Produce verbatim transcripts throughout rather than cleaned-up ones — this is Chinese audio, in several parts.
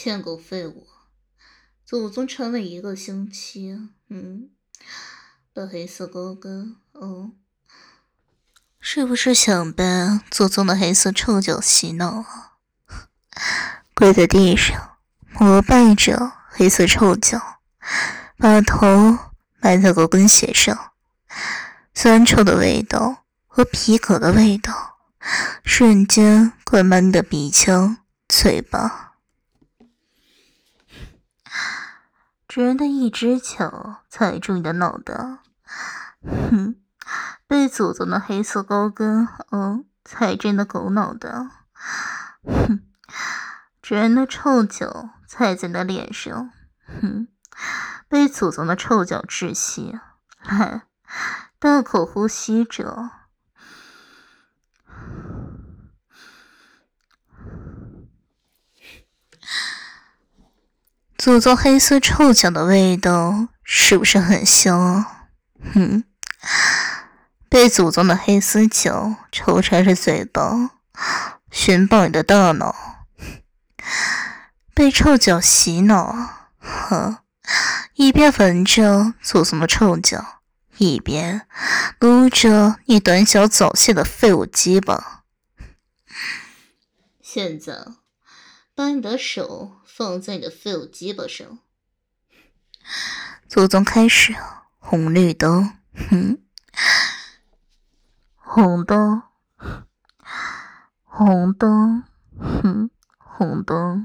骗狗废物，祖宗撑了一个星期，嗯，的黑色高跟，哦，是不是想被祖宗的黑色臭脚洗脑啊？跪在地上，膜拜着黑色臭脚，把头埋在高跟鞋上，酸臭的味道和皮革的味道瞬间灌满你的鼻腔、嘴巴。主人的一只脚踩住你的脑袋，哼，被祖宗的黑色高跟哦踩着你的狗脑袋，哼，主人的臭脚踩在你的脸上，哼，被祖宗的臭脚窒息，来，大口呼吸着。祖宗黑色臭脚的味道是不是很香啊？嗯，被祖宗的黑丝脚抽插着嘴巴，寻宝你的大脑，被臭脚洗脑，呵，一边闻着祖宗的臭脚，一边撸着你短小早泄的废物鸡巴。现在，把你的手放在你的废物鸡巴上。祖宗开始红绿灯，哼，红灯，红灯，哼，红灯，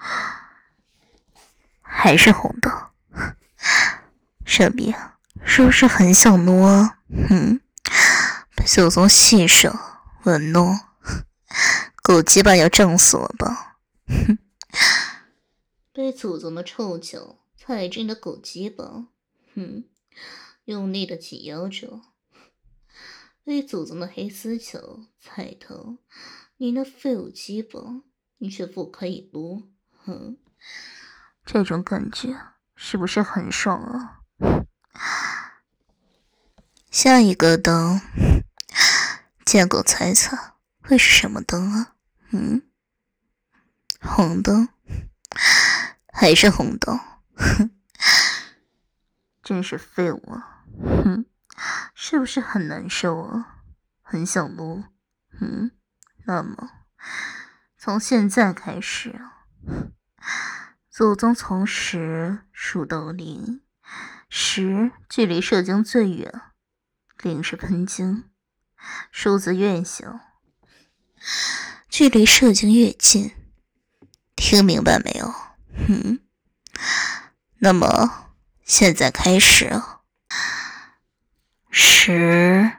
还是红灯。这边是不是很想摸？哼，被祖宗细手吻弄，狗鸡巴要胀死了吧？哼，被祖宗的臭脚踩着你的狗鸡巴，哼，用力的挤压着。被祖宗的黑丝脚踩疼，你那废物鸡巴，你却不可以撸，哼，这种感觉是不是很爽啊？下一个灯，见狗猜猜会是什么灯啊？嗯，红灯，还是红灯？哼，真是废物啊！哼，是不是很难受啊？很想撸？嗯，那么从现在开始啊，祖宗从十数到零，十距离射精最远，零是喷精，数字越小，距离射精越近。听明白没有？嗯，那么现在开始啊，十，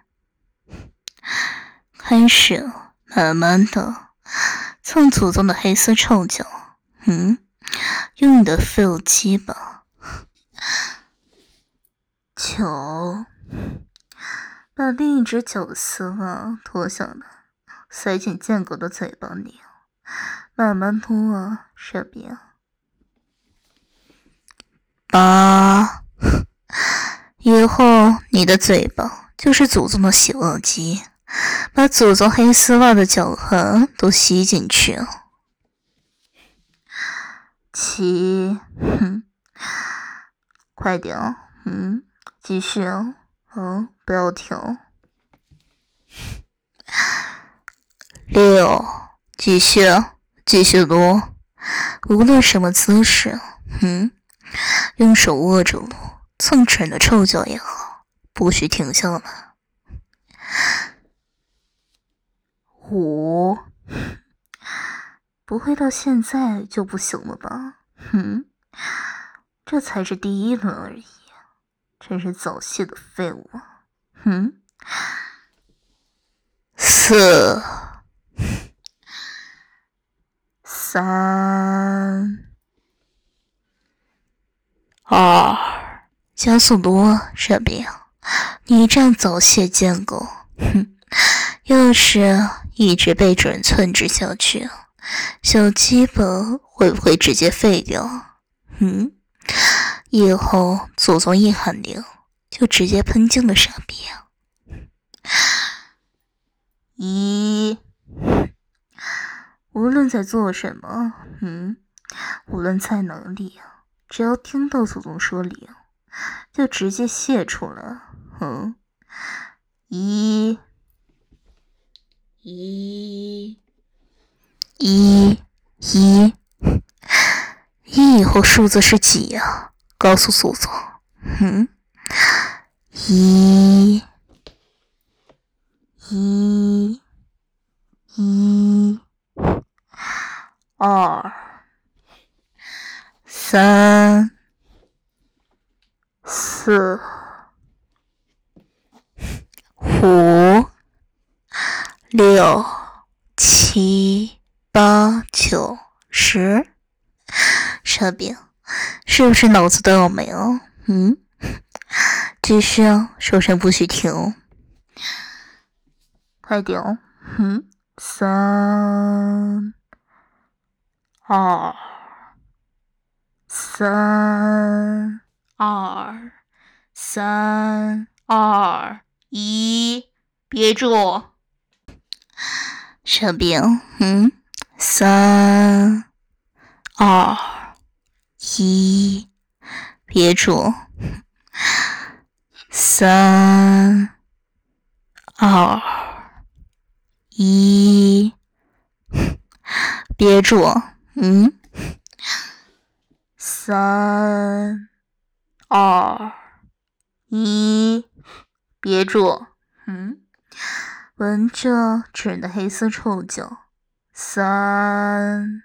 开始慢慢的蹭祖宗的黑丝臭脚，嗯，用你的废物鸡巴，九，把另一只脚的丝袜脱下来，塞进贱狗的嘴巴里，慢慢撸啊，这边。八，以后你的嘴巴就是祖宗的洗袜机，把祖宗黑丝袜的脚痕都吸进去。七，哼，快点哦，嗯，继续哦，哦，不要停。六，继续，继续撸，无论什么姿势，嗯，用手握住撸，蹭着你的臭脚也好，不许停下来。五，不会到现在就不行了吧？哼，这才是第一轮而已，真是早泄的废物。哼，四，三，二，加速撸，这边你这样早泄贱狗，哼，要是一直被主人寸制下去，小鸡巴会不会直接废掉？嗯，以后祖宗一喊铃就直接喷精的傻逼啊！一，无论在做什么，嗯， 无论在哪里，只要听到祖宗说零，就直接泄出来。嗯，一，一，一，一，一以后数字是几呀？告诉祖宗。嗯，一，一，一，二，三，四，五，六，七，八，九，十。傻饼，是不是脑子都要没了？嗯，继续啊，手上不许停。快点哦。嗯，三，二，三，二，三，二，一，憋住。傻饼，嗯，三，二，一，憋住。三，二，一，憋住。嗯，三，二，一，憋住。嗯，闻着纸人的黑丝臭脚。三，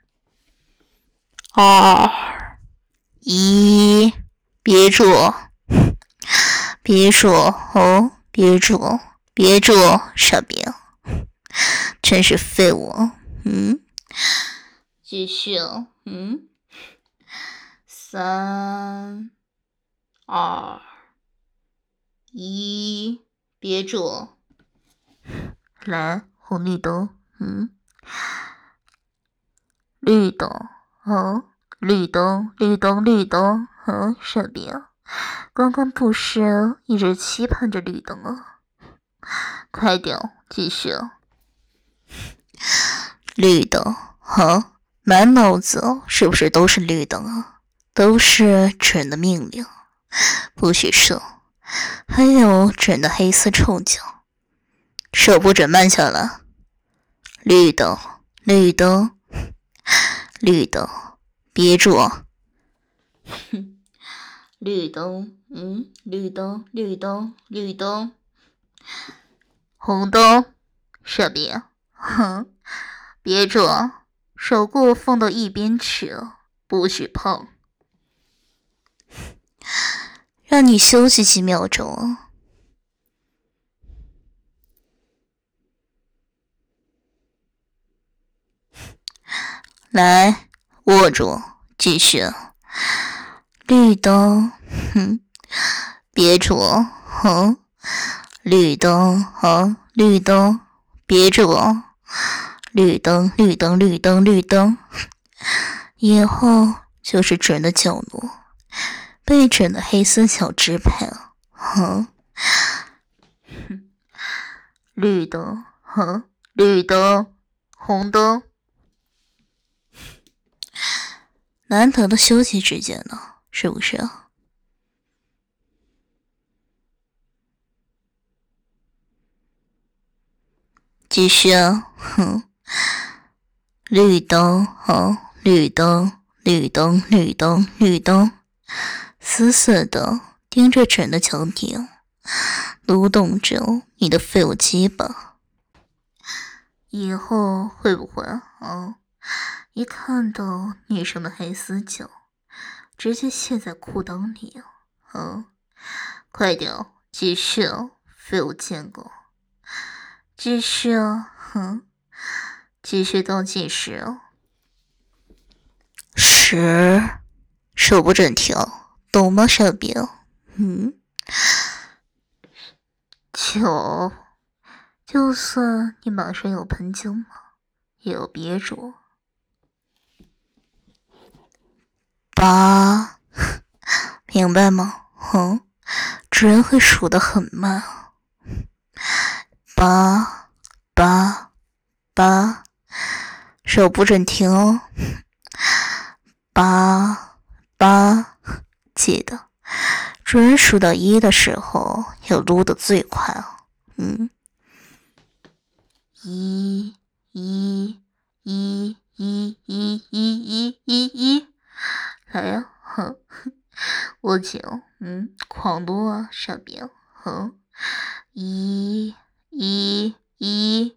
二，一，憋住，憋住哦，憋住，憋住，傻逼，真是废物。嗯，继续。嗯，三，二，一，憋住。来，红绿灯。嗯，绿灯，哦，绿灯，绿灯，绿灯，哦，傻逼，刚刚不是一直期盼着绿灯啊？快点，继续。绿灯，哦，满脑子是不是都是绿灯啊？都是主人的命令，不许射，还有主人的黑丝臭脚，手不准慢下来。绿灯，绿灯，绿灯，憋住。绿灯，嗯，绿灯，绿灯，绿灯，红灯，傻逼，哼，憋住，手给我放到一边去，不许碰。让你休息几秒钟。来，握住，继续。绿灯，哼，憋住，哼，绿灯，哼，绿灯，憋住，绿灯，绿灯，绿灯，绿灯，以后就是主人的脚奴，被主人的黑丝脚支配了，哼，绿灯，哼，绿灯，红灯，难得的休息时间呢，是不是啊？继续啊，哼，绿灯，哼，绿灯，绿灯，绿灯，绿灯，死死的盯着主人的脚底，撸动着你的废物鸡巴。以后会不会啊？一看到女生的黑丝脚，直接卸在裤裆里。嗯，快点，继续，废物贱狗，继续啊，哼，继续倒计时。十，手不准跳，懂吗，傻逼？嗯，九，就算你马上有喷精了，也要憋住。八，明白吗？哼，主人会数得很慢。八，八，八，手不准停哦。 八八，记得主人数到一的时候要撸得最快哦。嗯，一一一一一一一一一，来呀，哼，我紧，嗯，狂撸啊，上边，哼，一一一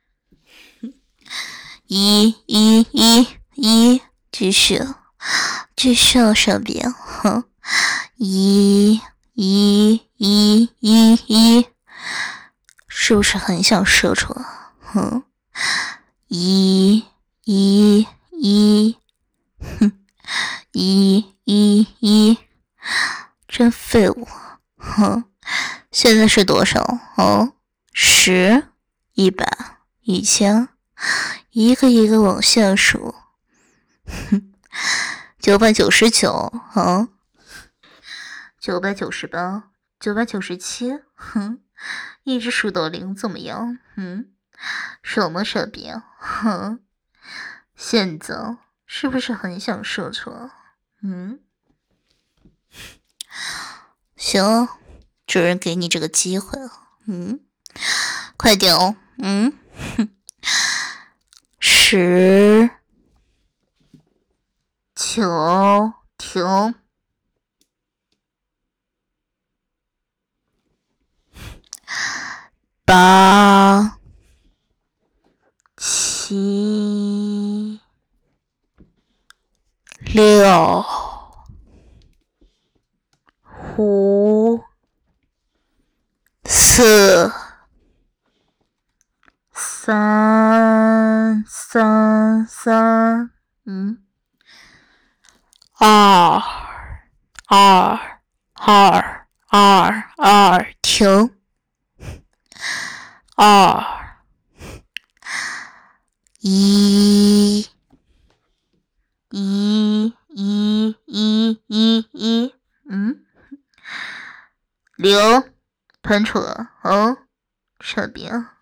一一一一，继续，继续往上边，哼，一一一一一，是不是很想射出啊？哼，一一一，哼，一一一，真废物，哼！现在是多少？哦，十、一百、一千，一个一个往下数。哼，九百九十九，啊，九百九十八，九百九十七，哼，一直数到零，怎么样？嗯，什么傻逼啊？哼，现在是不是很想射出来？嗯，行，主人给你这个机会了。嗯，快点哦。嗯，哼，十、九，停。八、七、六、五、四、三、三、三，嗯，二、二、二、二、二，停。二、一、一、一、一、一、一，嗯，零，喷出来，哦，这边，